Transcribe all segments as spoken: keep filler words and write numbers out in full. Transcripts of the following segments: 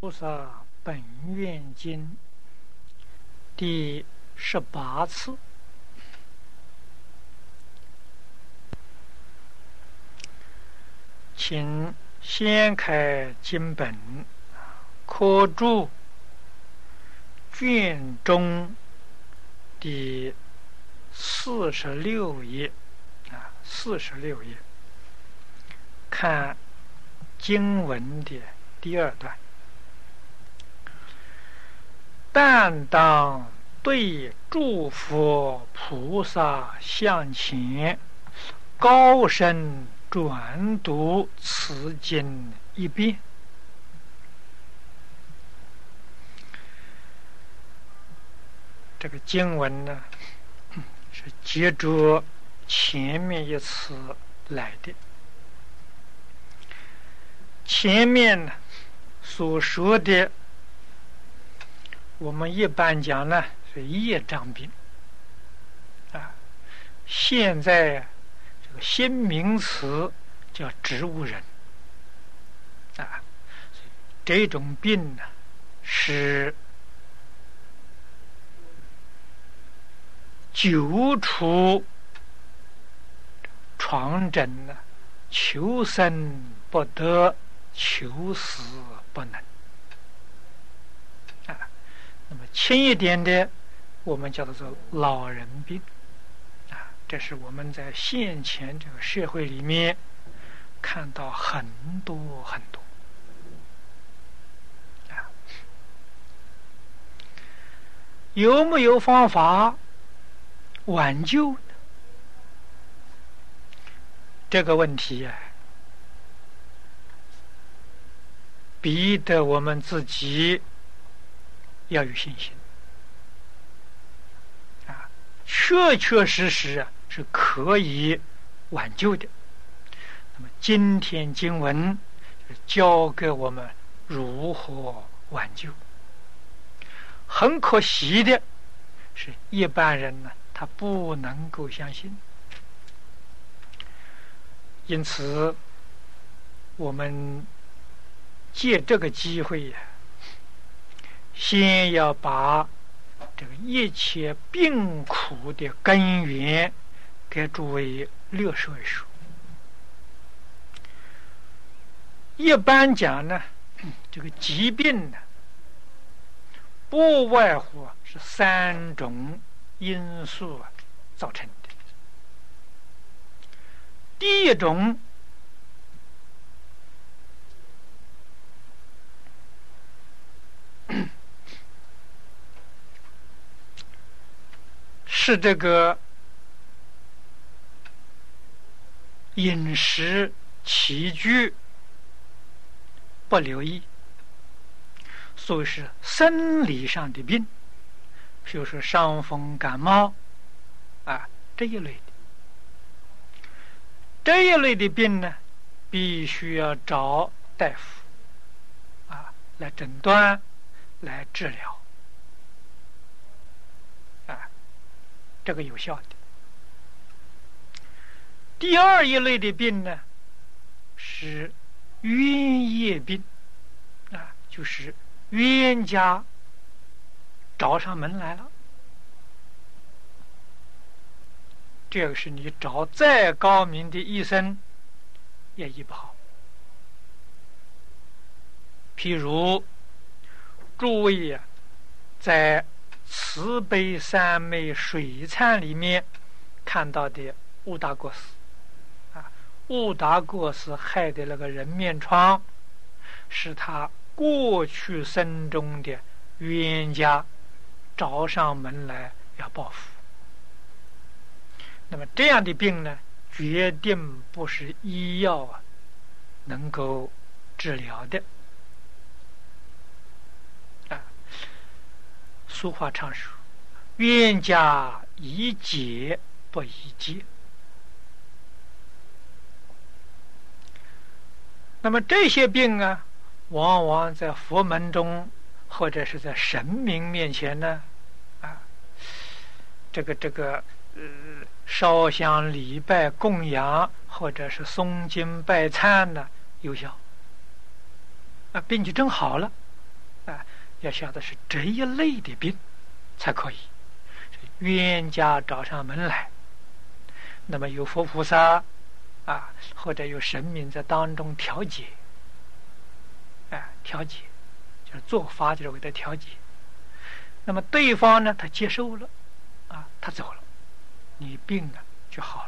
菩萨本愿经第十八次，请掀开经本，科注卷中第四十六页啊，四十六页，看经文的第二段。但当对诸佛菩萨向前，高声转读此经一遍。这个经文呢，是接着前面一次来的。前面呢所说的，我们一般讲呢是业障病啊，现在这个新名词叫植物人啊，这种病呢是久处床枕呢，求生不得，求死不能。那么轻一点的，我们叫做老人病啊，这是我们在现前这个社会里面看到很多很多啊。有没有方法挽救呢？这个问题啊，逼得我们自己要有信心啊，确确实实啊是可以挽救的。那么今天经文就教给我们如何挽救。很可惜的是，一般人呢他不能够相信，因此我们借这个机会呀、啊，先要把这个一切病苦的根源给诸位略说一说。一般讲呢，这个疾病呢，不外乎是三种因素造成的。第一种是这个饮食起居不留意，所以是生理上的病，比如说伤风感冒啊这一类的。这一类的病呢，必须要找大夫啊来诊断，来治疗。这个有效的。第二一类的病呢，是冤业病啊，就是冤家找上门来了。这个是你找再高明的医生也医不好。譬如诸位呀、啊，在慈悲三昧水忏里面看到的乌达过斯啊，乌达过斯害的那个人面疮，是他过去生中的冤家找上门来要报复。那么这样的病呢，决定不是医药啊能够治疗的。俗话常说，冤家宜解不宜结。那么这些病啊，往往在佛门中或者是在神明面前呢，啊，这个这个呃烧香礼拜供养，或者是诵经拜忏呢有效，啊，病就真好了。 要晓得是这一类的病才可以。冤家找上门来，那么有佛菩萨啊，或者有神明在当中调节，啊，调节就是做法，就是为了调节。那么对方呢，他接受了，啊，他走了，你病啊就好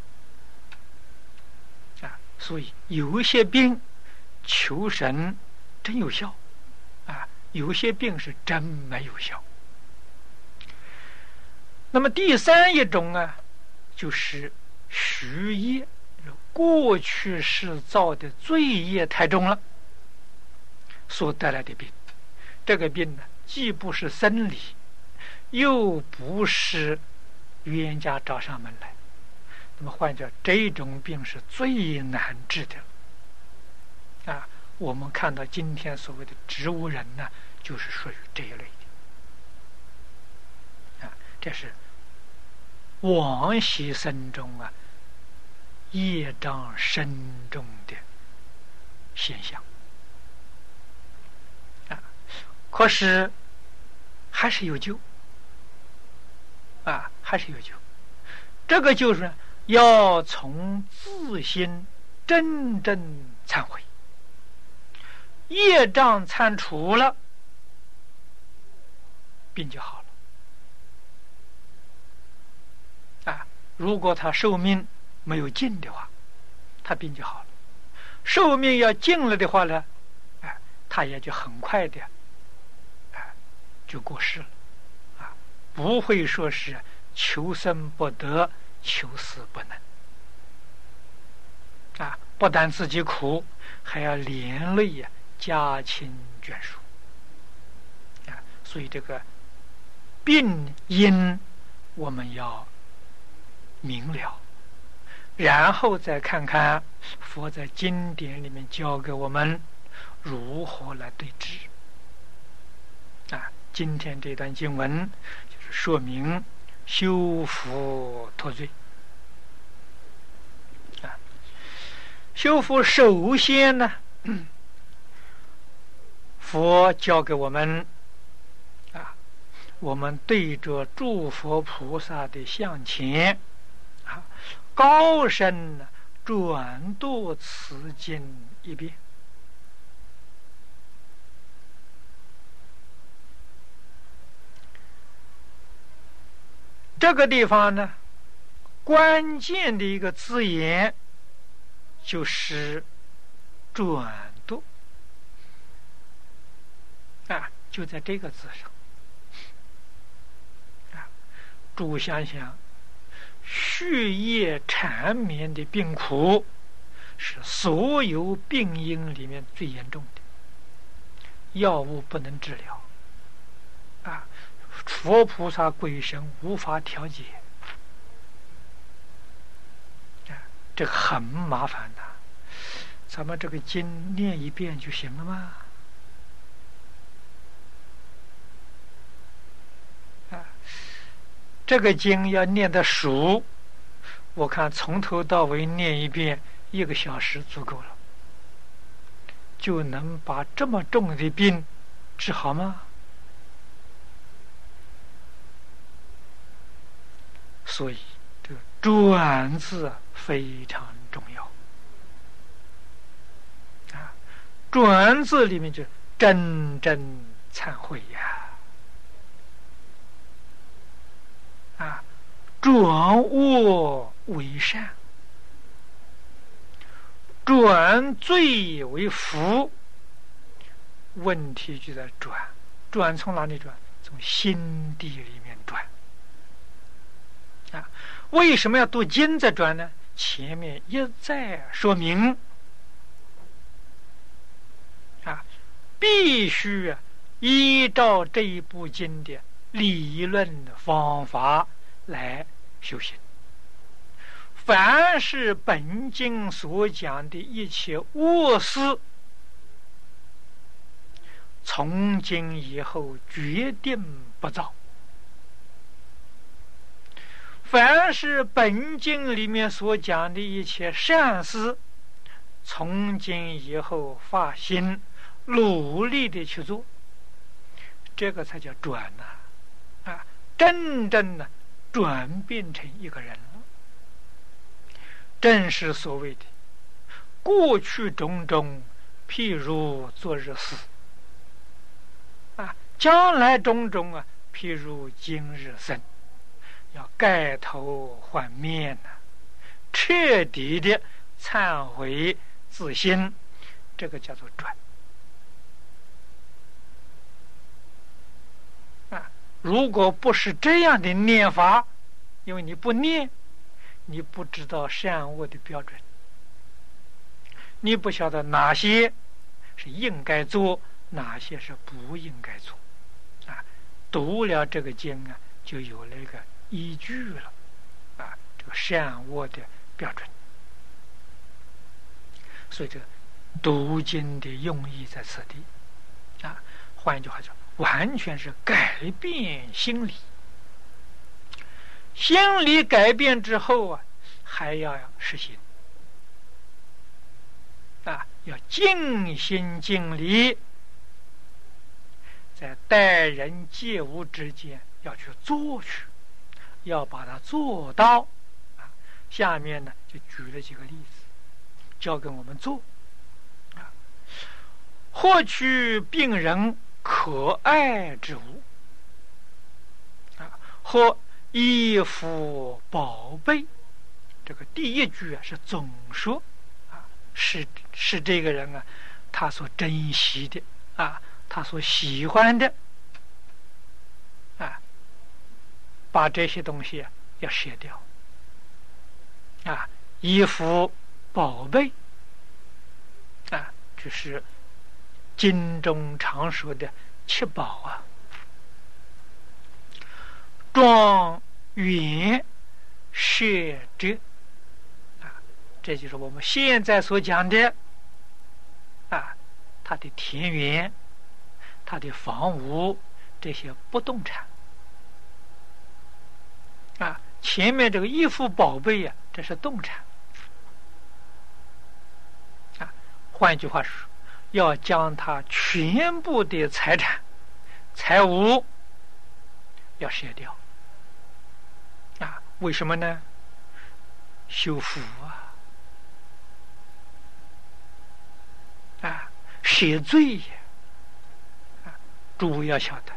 了，啊，所以有一些病求神真有效，啊，有些病是真没有效。那么第三一种啊，就是虚业，过去世造的罪业太重了所带来的病。这个病呢，既不是生理，又不是冤家找上门来。那么换句话，这种病是最难治的啊。我们看到今天所谓的植物人呢，就是属于这一类的啊。这是往昔生中啊业障深重的现象啊。可是还是有救啊，还是有救。这个就是要从自心真正忏悔，业障忏除了，病就好了。啊，如果他寿命没有尽的话，他病就好了；寿命要尽了的话呢，哎，他也就很快的，哎，就过世了，啊，不会说是求生不得，求死不能，啊，不但自己苦，还要连累呀家亲眷属，啊，所以这个病因我们要明了，然后再看看佛在经典里面教给我们如何来对治。啊，今天这段经文就是说明修福脱罪。啊，修福首先呢，佛教给我们啊，我们对着诸佛菩萨的像前啊，高声转读此经一遍。这个地方呢，关键的一个字眼就是转读啊，就在这个字上啊。诸位想想，血液缠绵的病苦是所有病因里面最严重的，药物不能治疗啊，佛菩萨鬼神无法调节啊，这个很麻烦的。咱们这个经念一遍就行了吗？啊，这个经要念得熟，我看从头到尾念一遍，一个小时足够了，就能把这么重的病治好吗？所以这个转字非常重要啊！转字里面就真正忏悔呀！啊，转恶为善，转罪为福。问题就在转，转从哪里转？从心地里面转。啊，为什么要读经再转呢？前面一再说明啊，必须依照这一部经的理论方法来修行。凡是本经所讲的一切恶事，从今以后决定不造。凡是本经里面所讲的一切善事，从今以后发心努力的去做， 这个才叫转呐、啊！啊，真正的转变成一个人了，正是所谓的过去种种，譬如昨日死啊，将来种种啊，譬如今日生，要改头换面呐、啊，彻底的忏悔自新，这个叫做转啊。如果不是这样的念法，因为你不念，你不知道善恶的标准，你不晓得哪些是应该做，哪些是不应该做啊。读了这个经啊，就有了一个依据了啊，这个善恶的标准。所以这个读经的用意在此地啊，换一句话说，完全是改变心理。心理改变之后啊，还要实行啊，要尽心尽力，在待人接物之间要去做去，要把它做到啊。下面呢就举了几个例子，教给我们做啊，获取病人可爱之物啊，或衣服宝贝。这个第一句啊是总说啊，是是这个人啊，他所珍惜的啊，他所喜欢的啊，把这些东西啊要舍掉啊，衣服宝贝啊，就是经中常说的七宝啊，庄园舍者啊，这就是我们现在所讲的啊，他的田园、他的房屋这些不动产啊，前面这个衣服宝贝啊，这是动产啊。换一句话说，要将他全部的财产、财物要舍掉啊。为什么呢？修福啊，啊，舍罪呀！啊，诸位要晓得，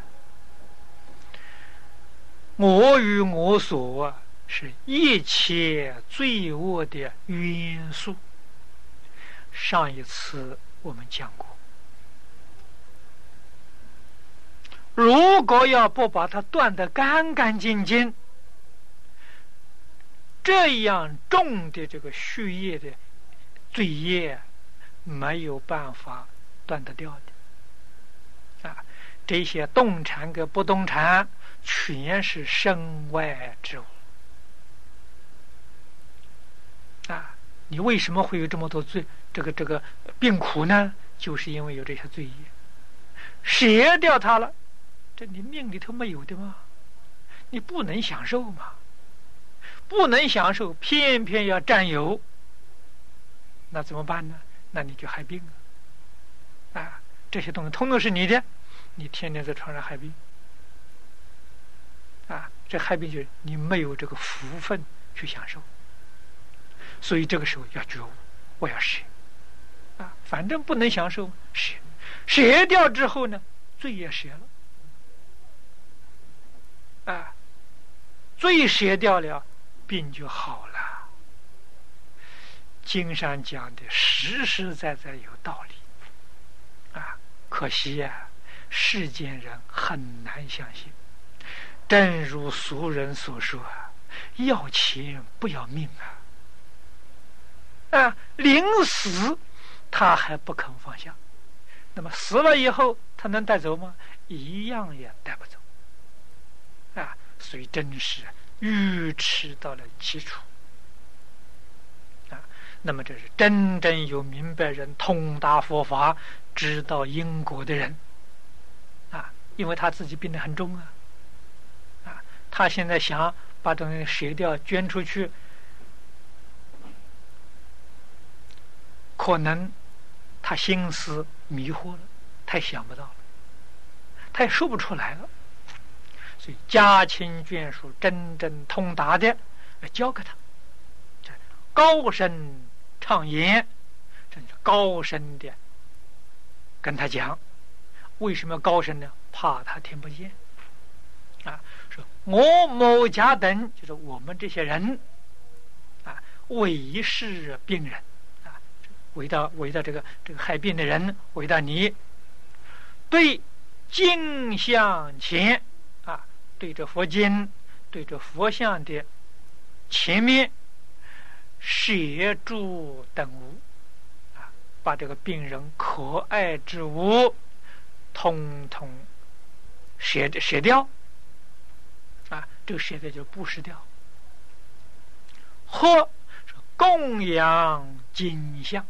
我与我所啊，是一切罪恶的元素。上一次我们讲过，如果要不把它断得干干净净，这样重的这个血液的罪业没有办法断得掉的啊！这些动产跟不动产全是身外之物啊！你为什么会有这么多罪？这个这个病苦呢？就是因为有这些罪业，舍掉它了，这你命里头没有的吗？你不能享受嘛？不能享受，偏偏要占有，那怎么办呢？那你就害病了啊！这些东西通通是你的，你天天在床上害病啊！这害病就是你没有这个福分去享受，所以这个时候要觉悟，我要舍啊！反正不能享受，舍舍掉之后呢，罪也舍了啊！罪舍掉了，病就好了。经上讲的实实在在有道理啊！可惜呀、啊，世间人很难相信。正如俗人所说啊，要钱不要命啊！啊，临死他还不肯放下，那么死了以后他能带走吗？一样也带不走啊！所以真是愚痴到了基础啊！那么这是真正有明白人，通达佛法，知道因果的人啊！因为他自己病得很重啊，啊，他现在想把东西舍掉捐出去，可能他心思迷惑了，他想不到了。 他也说不出来了。所以家亲眷属真正通达的，要教给他，高声唱言，这就高声的跟他讲。为什么高声呢？怕他听不见啊。说我某家等，就是我们这些人啊，为是病人啊，为到为到这个这个害病的人，为到你，对镜像前啊，对着佛经，对着佛像的前面摄诸等物啊，把这个病人可爱之物通通舍舍掉啊，这个舍掉就布施掉，或供养金像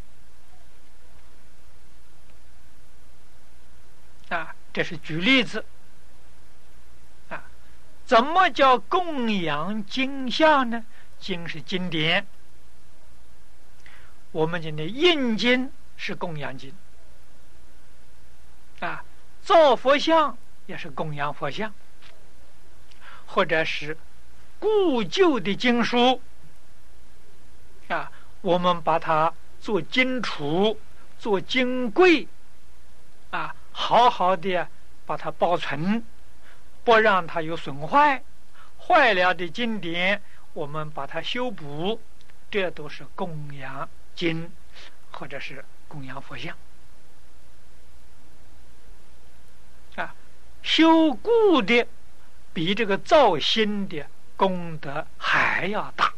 啊，这是举例子啊。怎么叫供养经像呢？经是经典，我们今天印经是供养经啊，造佛像也是供养佛像，或者是故旧的经书啊，我们把它做经橱、做经柜啊，好好的把它保存，不让它有损坏。坏了的经典，我们把它修补，这都是供养经，或者是供养佛像啊。修故的比这个造新的功德还要大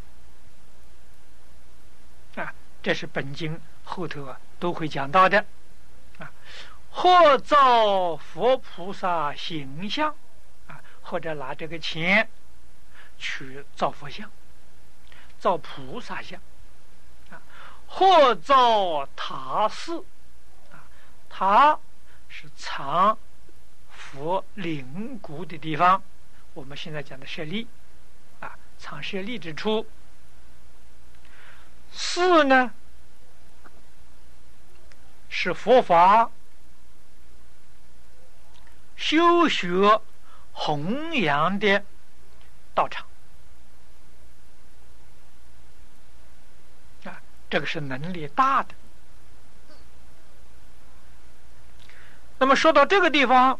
啊，这是本经后头啊都会讲到的啊。或造佛菩萨形象啊，或者拿这个钱去造佛像、造菩萨像啊，或造塔寺啊，塔是藏佛灵骨的地方，我们现在讲的舍利啊，藏舍利之处。寺呢是佛法修学弘扬的道场啊，这个是能力大的。那么说到这个地方，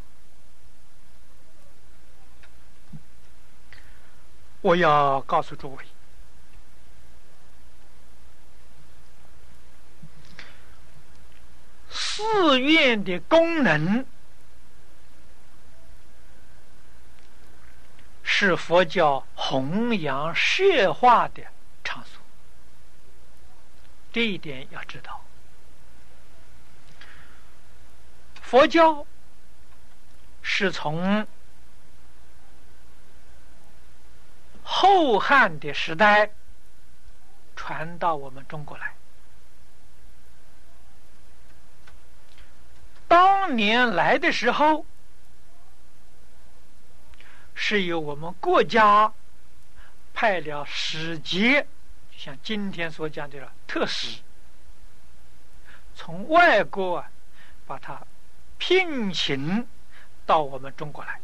我要告诉诸位，寺院的功能是佛教弘扬摄化的场所，这一点要知道。佛教是从后汉的时代传到我们中国来，当年来的时候是由我们国家派了使节，就像今天所讲的特使，从外国啊把他聘请到我们中国来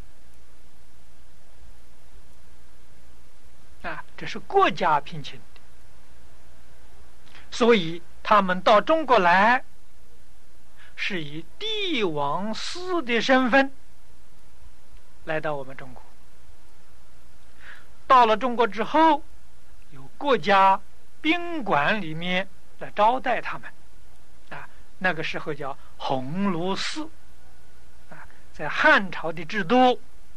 啊，这是国家聘请的，所以他们到中国来是以帝王司的身份来到我们中国。到了中国之后，由国家宾馆里面来招待他们啊，那个时候叫鸿胪寺啊。在汉朝的制度，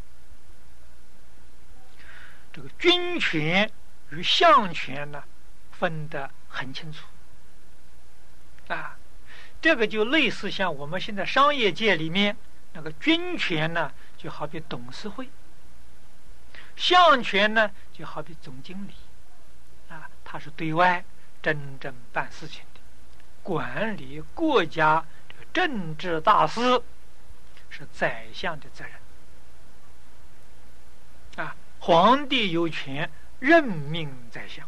这个军权与相权呢分得很清楚啊，这个就类似像我们现在商业界里面那个军权呢，就好比董事会，相权呢就好比总经理啊，他是对外真正办事情的，管理国家这个政治大事是宰相的责任啊。皇帝有权任命宰相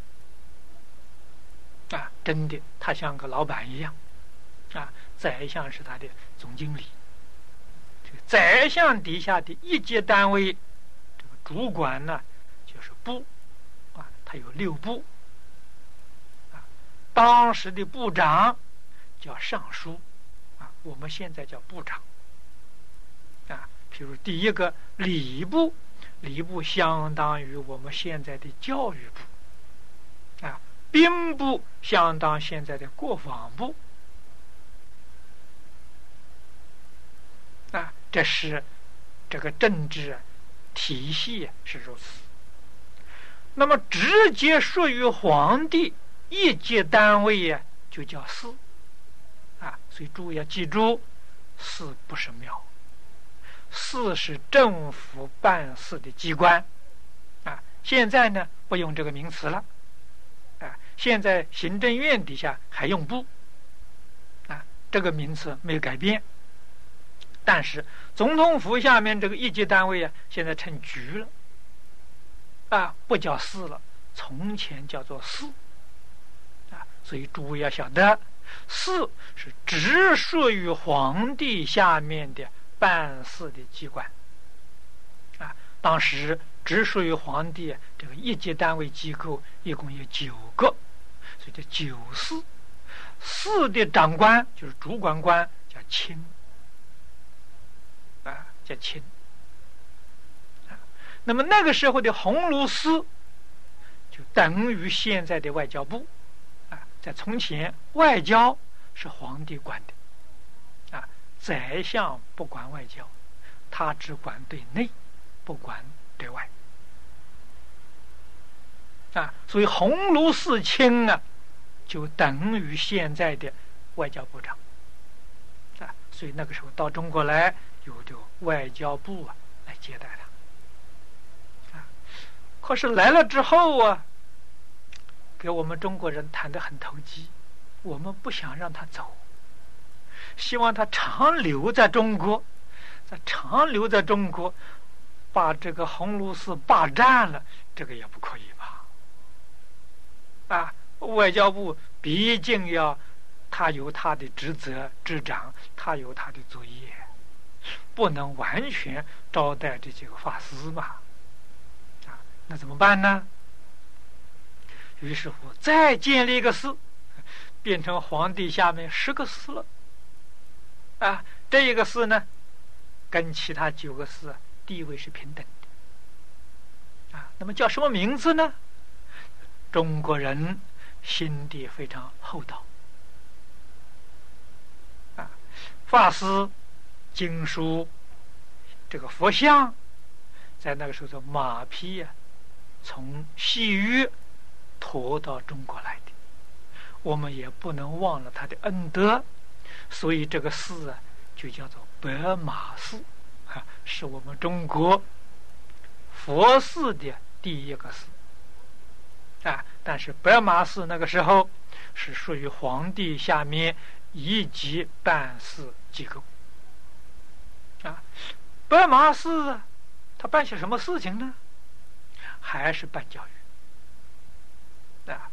啊，真的他像个老板一样啊，宰相是他的总经理，这个宰相底下的一级单位，这个主管呢就是部啊，它有六部啊。当时的部长叫尚书啊，我们现在叫部长啊。譬如第一个礼部，礼部相当于我们现在的教育部啊，兵部相当现在的国防部啊。这是这个政治体系是如此。那么直接属于皇帝一级单位呀，就叫司啊。所以诸位要记住，司不是庙，司是政府办事的机关啊。现在呢不用这个名词了啊，现在行政院底下还用部啊，这个名词没有改变。但是总统府下面这个一级单位啊，现在成局了啊，不叫司了，从前叫做司啊。所以诸位要晓得，司是直属于皇帝下面的办事的机关啊。当时直属于皇帝这个一级单位机构一共有九个，所以叫九司。司的长官就是主管官叫卿啊，叫卿啊。那么那个时候的鸿胪司就等于现在的外交部啊。在从前，外交是皇帝管的啊，宰相不管外交，他只管对内，不管对外啊。所以鸿胪司卿啊，就等于现在的外交部长啊。所以那个时候到中国来，有这个外交部啊来接待他啊。可是来了之后啊，给我们中国人谈得很投机，我们不想让他走，希望他长留在中国。在长留在中国，把这个鸿胪司霸占了，这个也不可以吧？啊，外交部毕竟要他有他的职责执掌，他有他的作业，不能完全招待这几个法师嘛。啊，那怎么办呢？于是乎再建立一个司，变成皇帝下面十个司了啊。这一个司呢，跟其他九个司地位是平等的啊。那么叫什么名字呢？中国人心地非常厚道啊，法师、经书、这个佛像，在那个时候说马匹呀、啊，从西域驮到中国来的，我们也不能忘了他的恩德，所以这个寺啊，就叫做白马寺啊，是我们中国佛寺的第一个寺啊。但是白马寺那个时候是属于皇帝下面一级办事机构啊。白马寺啊，他办些什么事情呢？还是办教育啊。